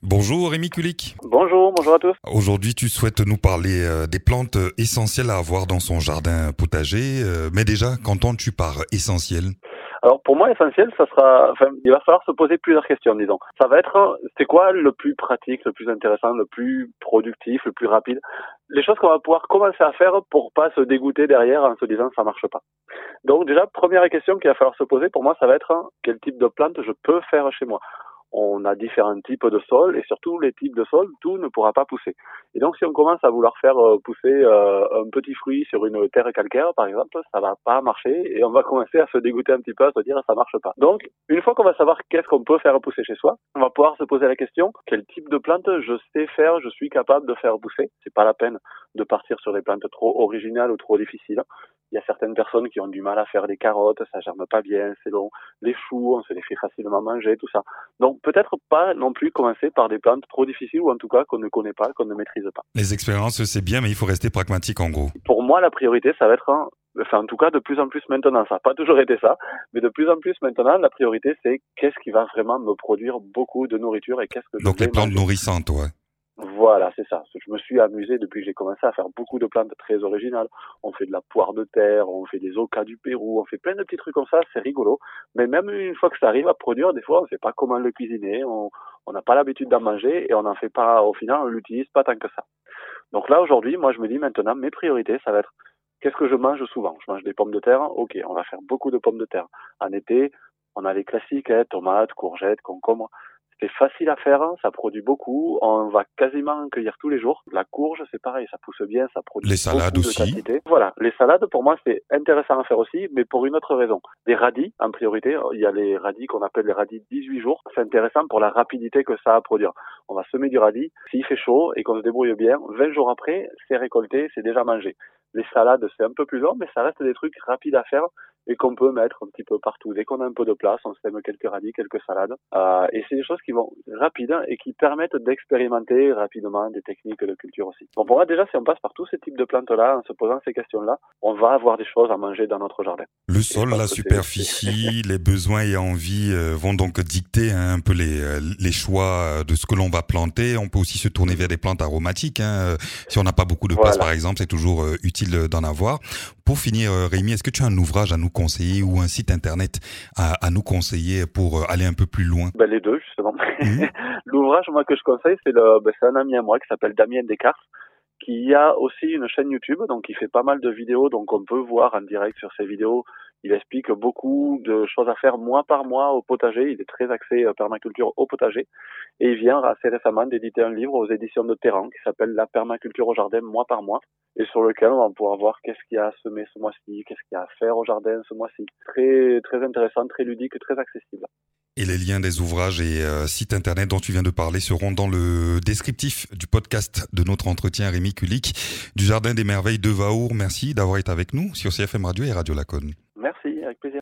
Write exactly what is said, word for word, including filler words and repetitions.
Bonjour Rémi Kulik. Bonjour, bonjour à tous. Aujourd'hui, tu souhaites nous parler euh, des plantes essentielles à avoir dans son jardin potager. Euh, mais déjà, qu'entends-tu par essentiel ? Alors pour moi, essentiel, ça sera, enfin, il va falloir se poser plusieurs questions, disons. Ça va être, c'est quoi le plus pratique, le plus intéressant, le plus productif, le plus rapide ? Les choses qu'on va pouvoir commencer à faire pour pas se dégoûter derrière en se disant ça marche pas. Donc déjà, première question qu'il va falloir se poser, pour moi, ça va être quel type de plante je peux faire chez moi. On a différents types de sols et surtout les types de sols, tout ne pourra pas pousser. Et donc si on commence à vouloir faire pousser euh, un petit fruit sur une terre calcaire par exemple, ça va pas marcher et on va commencer à se dégoûter un petit peu, à se dire ça marche pas. Donc une fois qu'on va savoir qu'est-ce qu'on peut faire pousser chez soi, on va pouvoir se poser la question quel type de plante je sais faire, je suis capable de faire pousser. C'est pas la peine de partir sur des plantes trop originales ou trop difficiles. Il y a certaines personnes qui ont du mal à faire des carottes, ça germe pas bien, c'est long. Les choux, on se les fait facilement manger, tout ça. Donc peut-être pas non plus commencer par des plantes trop difficiles ou en tout cas qu'on ne connaît pas, qu'on ne maîtrise pas. Les expériences, c'est bien, mais il faut rester pragmatique en gros. Pour moi, la priorité, ça va être, un, enfin en tout cas de plus en plus maintenant, ça n'a pas toujours été ça, mais de plus en plus maintenant, la priorité c'est qu'est-ce qui va vraiment me produire beaucoup de nourriture et qu'est-ce que je Donc vais les plantes manger. nourrissantes, ouais. Voilà, c'est ça. Je me suis amusé depuis que j'ai commencé à faire beaucoup de plantes très originales. On fait de la poire de terre, on fait des ocas du Pérou, on fait plein de petits trucs comme ça, c'est rigolo. Mais même une fois que ça arrive à produire, des fois, on ne sait pas comment le cuisiner, on on n'a pas l'habitude d'en manger et on n'en fait pas, au final, on l'utilise pas tant que ça. Donc là, aujourd'hui, moi, je me dis maintenant, mes priorités, ça va être qu'est-ce que je mange souvent. Je mange des pommes de terre, ok, on va faire beaucoup de pommes de terre. En été, on a les classiques, hein, tomates, courgettes, concombres. C'est facile à faire, ça produit beaucoup, on va quasiment en cueillir tous les jours. La courge, c'est pareil, ça pousse bien, ça produit Les salades beaucoup aussi. de quantité. Voilà, les salades, pour moi, c'est intéressant à faire aussi, mais pour une autre raison. Les radis, en priorité, il y a les radis qu'on appelle les radis dix-huit jours. C'est intéressant pour la rapidité que ça a à produire. On va semer du radis, s'il fait chaud et qu'on se débrouille bien, vingt jours après, c'est récolté, c'est déjà mangé. Les salades, c'est un peu plus long, mais ça reste des trucs rapides à faire et qu'on peut mettre un petit peu partout. Dès qu'on a un peu de place, on sème quelques radis, quelques salades. Euh, et c'est des choses qui vont rapides et qui permettent d'expérimenter rapidement des techniques de culture aussi. Bon, pour moi, déjà, si on passe par tous ces types de plantes-là, en se posant ces questions-là, on va avoir des choses à manger dans notre jardin. Le sol, la superficie, les besoins et envies euh, vont donc dicter hein, un peu les, euh, les choix de ce que l'on va planter. On peut aussi se tourner vers des plantes aromatiques. Hein. Si on n'a pas beaucoup de place, Voilà. par exemple, c'est toujours euh, utile d'en avoir. Pour finir, euh, Rémi, est-ce que tu as un ouvrage à nous conseiller ou un site internet à, à nous conseiller pour euh, aller un peu plus loin ? Ben, les deux, justement. Mmh. L'ouvrage, moi, que je conseille, c'est le, ben, c'est un ami à moi qui s'appelle Damien Descartes, qui a aussi une chaîne YouTube, donc il fait pas mal de vidéos, donc on peut voir en direct sur ses vidéos. Il explique beaucoup de choses à faire mois par mois au potager. Il est très axé euh, permaculture au potager. Et il vient assez récemment d'éditer un livre aux éditions de Terran qui s'appelle La permaculture au jardin mois par mois et sur lequel on va pouvoir voir qu'est-ce qu'il y a à semer ce mois-ci, qu'est-ce qu'il y a à faire au jardin ce mois-ci. Très, très intéressant, très ludique, très accessible. Et les liens des ouvrages et euh, sites internet dont tu viens de parler seront dans le descriptif du podcast de notre entretien. Rémi Kulik du Jardin des Merveilles de Vaour. Merci d'avoir été avec nous sur C F M Radio et Radio Laconne. Merci, avec plaisir.